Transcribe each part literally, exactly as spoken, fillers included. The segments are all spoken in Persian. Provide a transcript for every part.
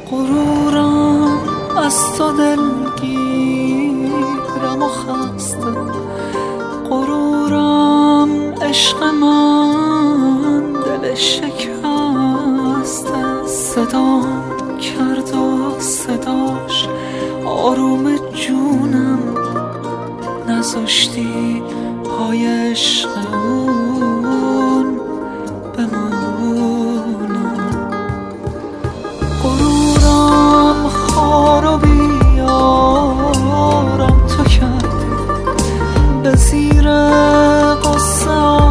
غرورم از تو دلگیرم و خسته، غرورم عشق من دل شکسته، صدام کرد و صداش آروم جونم، نذاشتی پای عشق اون بمونم. غرورم خار و بیارم تو کردی، به زیر قصه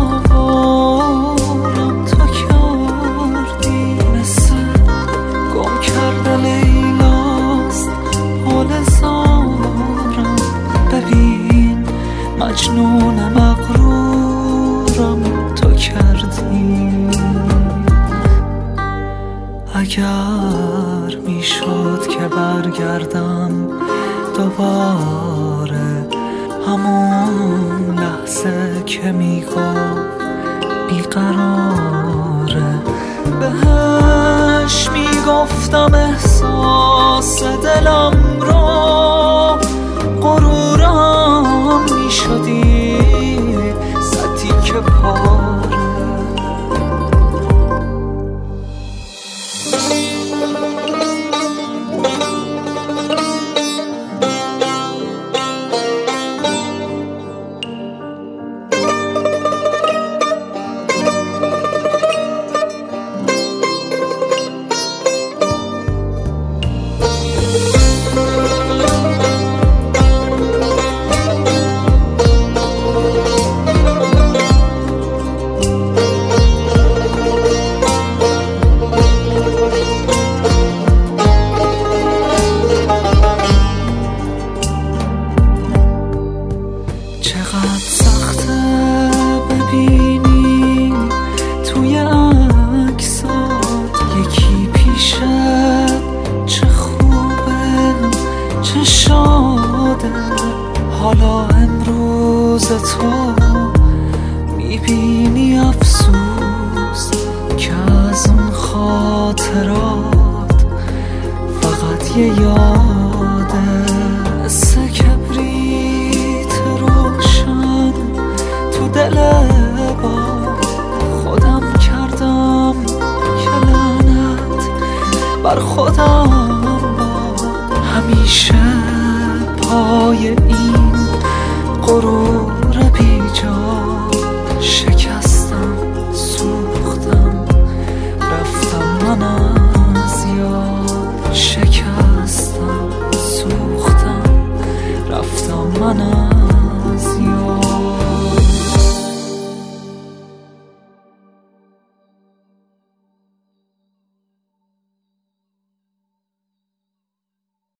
آوارم تو کردی، مثل گم کرده لیلاست حال زارم، ببین مجنون مغرورم تو کردی. اگر میشد که برگردم دوباره همون لحظه که میگفت بیقراره، بهش میگفتم احساس دلم رو، غرورم میشدی ستی که پاره. چقدر سخته ببینی توی عکسات یکی پیشت، چه خوبه چه شاده، حالا امروز تو میبینی افسوس که از اون خاطرات فقط یه یاده، مثل کبریت روشن تو دل باد خودم کردم که لعنت بر خودم باد، همیشه پای این غرور